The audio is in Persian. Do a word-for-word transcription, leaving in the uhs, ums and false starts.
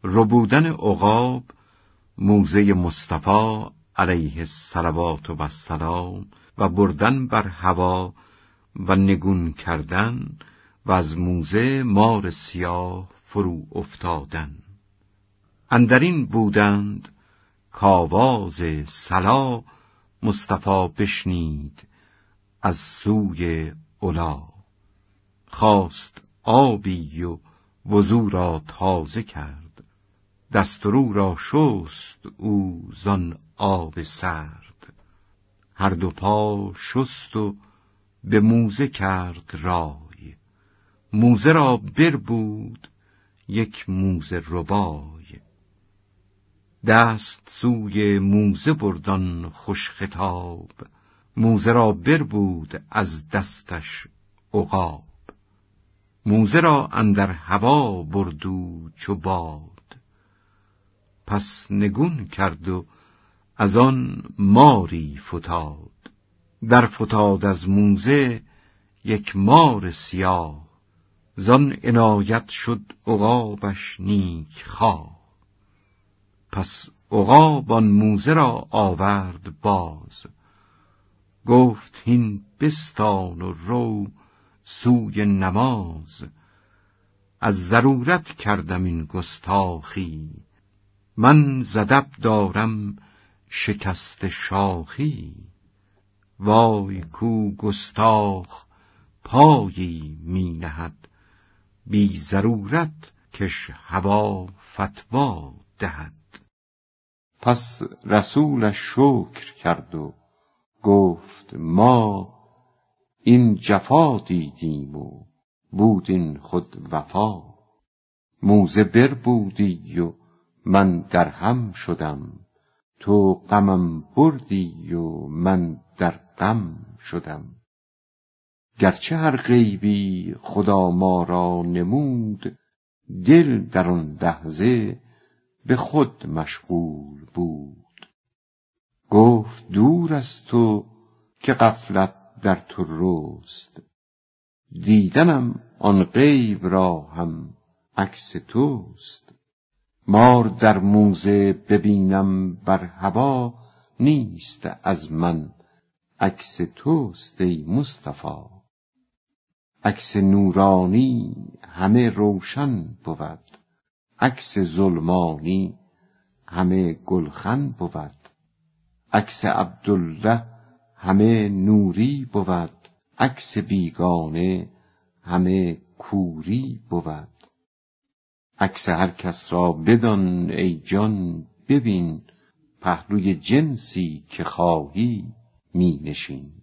ربودن عقاب موزه مصطفی علیه الصلوات و السلام و بردن بر هوا و نگون کردن و از موزه مار سیاه فرو افتادن. اندرین بودند کآواز صلا مصطفی بشنید از سوی علا. خواست آبی و وضو را تازه کرد، دست و رو را شست او زان آب سرد. هر دو پا شست و به موزه کرد رای، موزه را بربود یک موزه ربای. دست سوی موزه بردان خوش خطاب، موزه را بربود از دستش عقاب. موزه را اندر هوا بردو چو باد، پس نگون کرد و از آن ماری فتاد. در فتاد از موزه یک مار سیاه، زان عنایت شد عقابش نیک خواه. پس عقاب آن موزه را آورد باز، گفت هین بستان و رو سوی نماز. از ضرورت کردم این گستاخی، من ز ادب دارم شکست شاخی. وای کو گستاخ پایی می نهد، بی ضرورت کش هوا فتوا دهد. پس رسولش شکر کرد و گفت ما این جفا دیدیم و بود این خود وفا. موزه بربودی و من در هم شدم، تو غمم بردی و من در غم شدم. گرچه هر غیبی خدا ما را نمود، دل در آن لحظه به خود مشغول بود. گفت دور از تو که غفلت در تو رست، دیدنم آن غیب را هم عکس توست. مار در موزه ببینم بر هوا، نیست از من عکس توست ای مصطفی. عکس نورانی همه روشن بود، عکس ظلمانی همه گلخن بود. عکس عبدالله همه نوری بود، عکس بیگانه همه کوری بود. عکس هر کس را بدان ای جان ببین، پهلوی جنسی که خواهی می نشین.